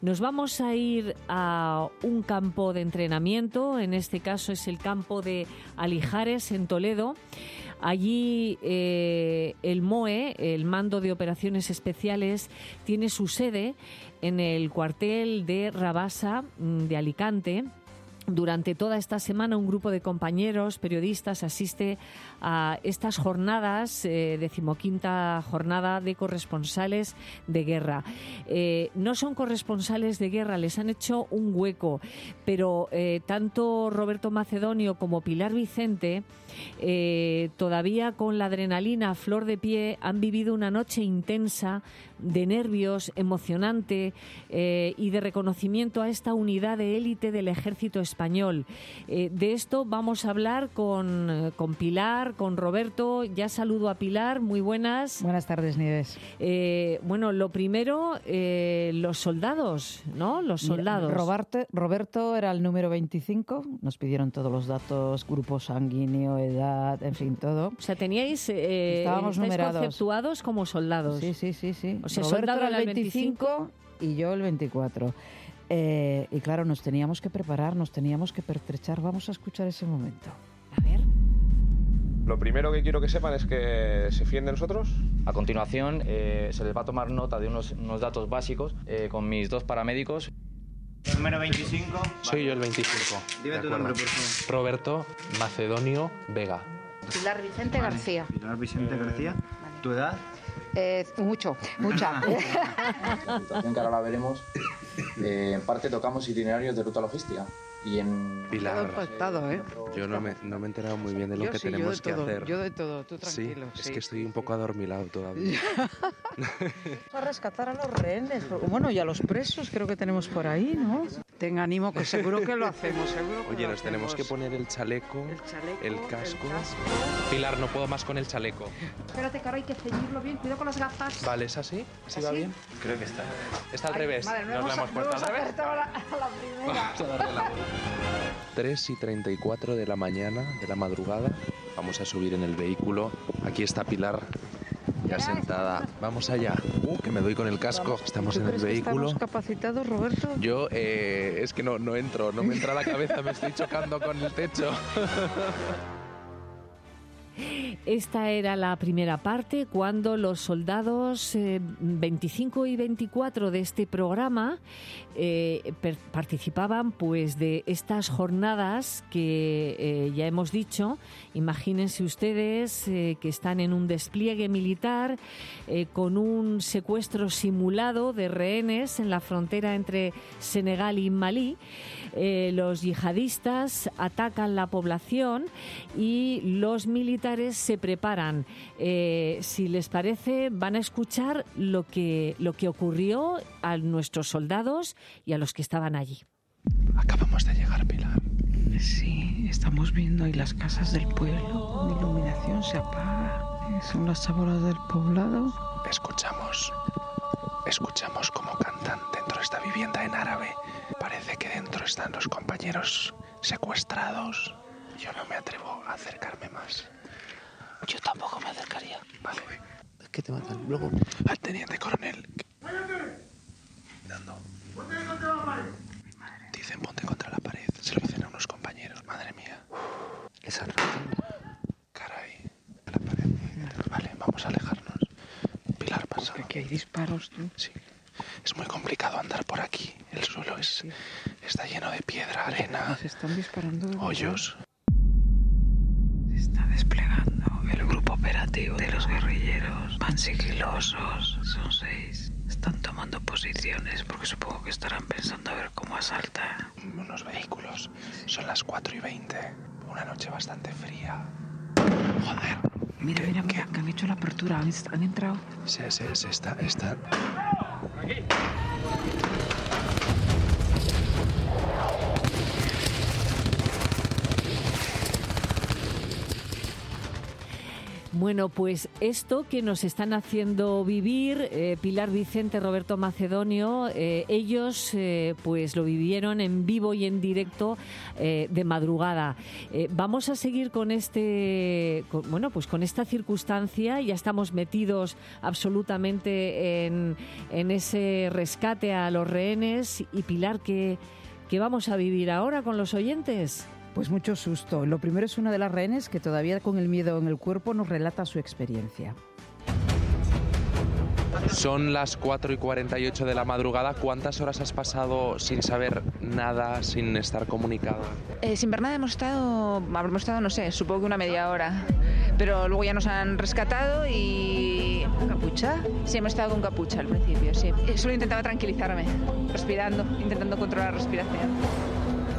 Nos vamos a ir a un campo de entrenamiento, en este caso es el campo de Alijares, en Toledo. Allí el MOE, el Mando de Operaciones Especiales, tiene su sede en el cuartel de Rabasa de Alicante. Durante toda esta semana un grupo de compañeros periodistas asiste a estas jornadas, 15ª jornada de corresponsales de guerra. No son corresponsales de guerra, les han hecho un hueco, pero tanto Roberto Macedonio como Pilar Vicente, todavía con la adrenalina a flor de pie, han vivido una noche intensa de nervios, emocionante y de reconocimiento a esta unidad de élite del ejército español. De esto vamos a hablar con Pilar, con Roberto. Ya saludo a Pilar, muy buenas. Buenas tardes, Nieves. Bueno, lo primero, los soldados, ¿no? Los soldados. Roberto era el número 25, nos pidieron todos los datos, grupo sanguíneo, edad, en fin, todo. O sea, teníais, estábamos numerados, conceptuados como soldados. Sí. O sea, Roberto soldado era el 25 y yo el 24. Y claro, nos teníamos que preparar, nos teníamos que pertrechar. Vamos a escuchar ese momento. A ver. Lo primero que quiero que sepan es que se fíen de nosotros. A continuación, se les va a tomar nota de unos datos básicos con mis dos paramédicos. El número 25. Soy yo el 25. Dime tu nombre, por favor. Roberto Macedonio Vega. Pilar Vicente García. Pilar Vicente García. ¿Tu edad? Mucha. La situación que ahora la veremos, en parte tocamos itinerarios de ruta logística. Y en Pilar, yo no me he enterado muy bien de lo que tenemos que hacer. Yo de todo, tú tranquilo. Sí, es que estoy un poco adormilado todavía. A rescatar a los rehenes, bueno, y a los presos creo que tenemos por ahí, ¿no? Ten ánimo, que seguro que lo hacemos. Oye, nos tenemos que poner el chaleco, el casco. Pilar, no puedo más con el chaleco. Espérate, que ahora hay que ceñirlo bien, cuidado con las gafas. Vale, ¿es así? ¿Sí va bien? Creo que está. Está al revés. Madre, Nos la hemos puesto al revés. A la primera. Vamos a darle la vuelta. 3:34 de la mañana, de la madrugada. Vamos a subir en el vehículo. Aquí está Pilar, ya sentada. Vamos allá. Que me doy con el casco. Estamos en el vehículo. ¿Estamos capacitados, Roberto? Yo, es que no entro, no me entra a la cabeza, me estoy chocando con el techo. Esta era la primera parte, cuando los soldados 25 y 24 de este programa participaban pues de estas jornadas que ya hemos dicho. Imagínense ustedes que están en un despliegue militar con un secuestro simulado de rehenes en la frontera entre Senegal y Malí. Los yihadistas atacan la población y los militares se preparan. Si les parece, van a escuchar lo que ocurrió a nuestros soldados y a los que estaban allí. Acabamos de llegar, Pilar. Sí, estamos viendo ahí las casas del pueblo. La iluminación se apaga. Son las chabolas del poblado. Escuchamos cómo cantan dentro de esta vivienda en árabe. Parece que dentro están los compañeros secuestrados. Yo no me atrevo a acercarme más. Yo tampoco me acercaría. Vale. Es que te matan. Luego, al teniente coronel. Dando. Dicen ponte contra la pared. Se lo dicen a unos compañeros. Madre mía. Les han roto. Caray. La pared. Vale, vamos a alejarnos. Pilar, pasa. Aquí hay disparos, ¿no? Sí. Es muy complicado andar por aquí. El suelo está lleno de piedra, arena, Se están disparando. hoyos. Se está desplegando el grupo operativo de los guerrilleros. Van sigilosos. Son 6. Están tomando posiciones porque supongo que estarán pensando a ver cómo asaltan. Unos vehículos. Son las 4:20. Una noche bastante fría. Joder. Mira, que han hecho la apertura. Han entrado. Se está. Bueno, pues esto que nos están haciendo vivir Pilar Vicente, Roberto Macedonio, ellos pues lo vivieron en vivo y en directo de madrugada. Vamos a seguir con con esta circunstancia. Ya estamos metidos absolutamente en ese rescate a los rehenes. Y Pilar, ¿qué vamos a vivir ahora con los oyentes? Pues mucho susto. Lo primero es una de las rehenes que todavía con el miedo en el cuerpo nos relata su experiencia. Son las 4:48 de la madrugada. ¿Cuántas horas has pasado sin saber nada, sin estar comunicada? Sin ver nada habremos estado, no sé, supongo que una media hora. Pero luego ya nos han rescatado y... ¿Con capucha? Sí, hemos estado con capucha al principio, sí. Solo intentaba tranquilizarme, respirando, intentando controlar la respiración.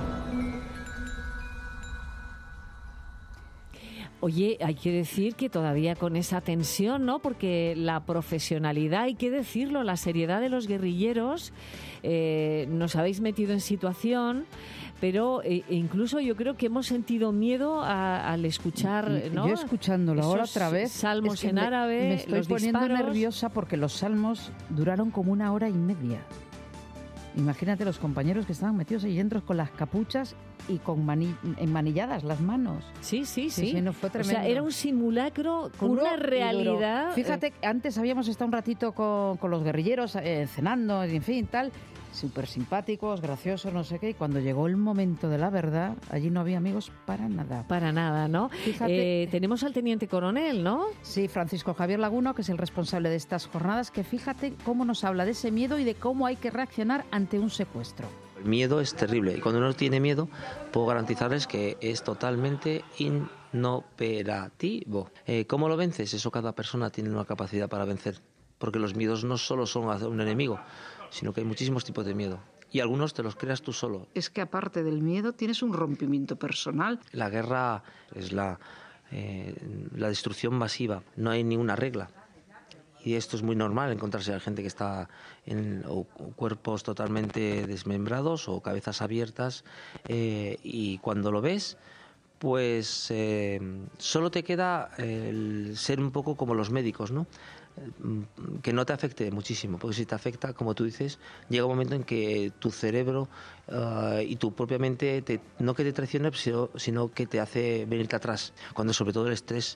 Oye, hay que decir que todavía con esa tensión, ¿no? Porque la profesionalidad, hay que decirlo, la seriedad de los guerrilleros, nos habéis metido en situación, pero incluso yo creo que hemos sentido miedo al escuchar, ¿no? Yo escuchándolo ahora otra vez, salmos en árabe, me estoy poniendo nerviosa porque los salmos duraron como 1 hora y media. Imagínate los compañeros que estaban metidos ahí dentro con las capuchas y con enmanilladas las manos. Sí. No, fue tremendo. O sea, era un simulacro con una realidad. Fíjate, antes habíamos estado un ratito con los guerrilleros cenando, en fin, tal, súper simpáticos, graciosos, no sé qué, y cuando llegó el momento de la verdad, allí no había amigos para nada. Para nada, ¿no? Fíjate, tenemos al teniente coronel, ¿no? Sí, Francisco Javier Laguna, que es el responsable de estas jornadas, que fíjate cómo nos habla de ese miedo y de cómo hay que reaccionar ante un secuestro. El miedo es terrible y cuando uno tiene miedo puedo garantizarles que es totalmente inoperativo. ¿Cómo lo vences? Eso cada persona tiene una capacidad para vencer, porque los miedos no solo son hacia un enemigo, sino que hay muchísimos tipos de miedo. Y algunos te los creas tú solo. Es que aparte del miedo tienes un rompimiento personal. La guerra es la destrucción masiva, no hay ninguna regla. Y esto es muy normal, encontrarse a gente que está en cuerpos totalmente desmembrados o cabezas abiertas. Y cuando lo ves, pues solo te queda el ser un poco como los médicos, ¿no? Que no te afecte muchísimo, porque si te afecta, como tú dices, llega un momento en que tu cerebro y tu propia mente no que te traicione, sino que te hace venirte atrás. Cuando sobre todo el estrés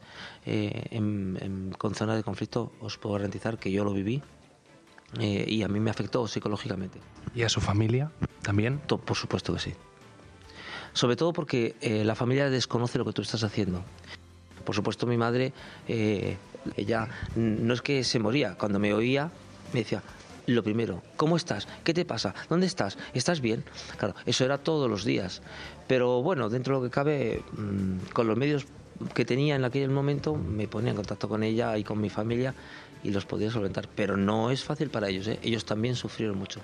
con zonas de conflicto, os puedo garantizar que yo lo viví y a mí me afectó psicológicamente. ¿Y a su familia también? Por supuesto que sí. Sobre todo porque la familia desconoce lo que tú estás haciendo. Por supuesto, mi madre, ella no es que se moría. Cuando me oía, me decía, lo primero, ¿cómo estás? ¿Qué te pasa? ¿Dónde estás? ¿Estás bien? Claro, eso era todos los días. Pero bueno, dentro de lo que cabe, con los medios que tenía en aquel momento, me ponía en contacto con ella y con mi familia y los podía solventar. Pero no es fácil para ellos, ¿eh? Ellos también sufrieron mucho.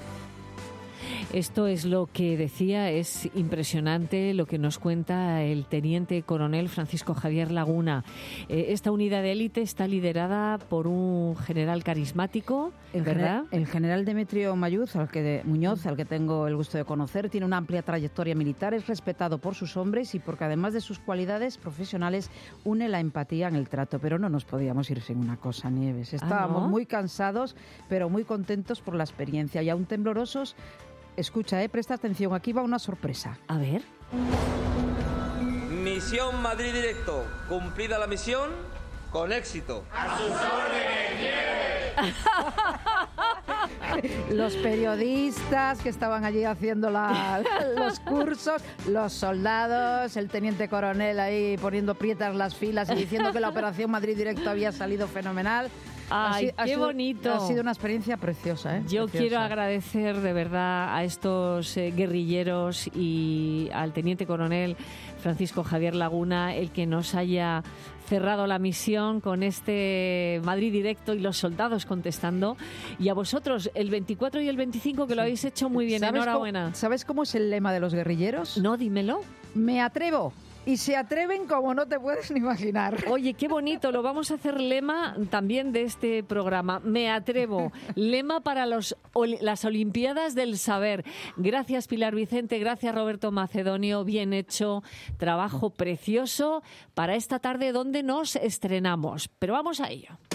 Esto es lo que decía, es impresionante lo que nos cuenta el teniente coronel Francisco Javier Laguna. Esta unidad de élite está liderada por un general carismático, ¿verdad? El general Demetrio Muñoz, al que tengo el gusto de conocer, tiene una amplia trayectoria militar, es respetado por sus hombres y porque además de sus cualidades profesionales une la empatía en el trato. Pero no nos podíamos ir sin una cosa, Nieves. Estábamos muy cansados, pero muy contentos por la experiencia y aún temblorosos. Escucha, presta atención, aquí va una sorpresa. A ver. Misión Madrid Directo. Cumplida la misión, con éxito. ¡A sus órdenes! Los periodistas que estaban allí haciendo los cursos, los soldados, el teniente coronel ahí poniendo prietas las filas y diciendo que la operación Madrid Directo había salido fenomenal. ¡Ay, qué bonito! Ha sido una experiencia preciosa, ¿eh? Yo preciosa. Quiero agradecer de verdad a estos guerrilleros y al teniente coronel Francisco Javier Laguna el que nos haya cerrado la misión con este Madrid Directo y los soldados contestando. Y a vosotros, el 24 y el 25, que lo habéis hecho muy bien. Enhorabuena. ¿Sabes cómo es el lema de los guerrilleros? No, dímelo. Me atrevo. Y se atreven como no te puedes ni imaginar. Oye, qué bonito, lo vamos a hacer lema también de este programa. Me atrevo, lema para las Olimpiadas del Saber. Gracias, Pilar Vicente, gracias, Roberto Macedonio, bien hecho, trabajo precioso para esta tarde donde nos estrenamos. Pero vamos a ello.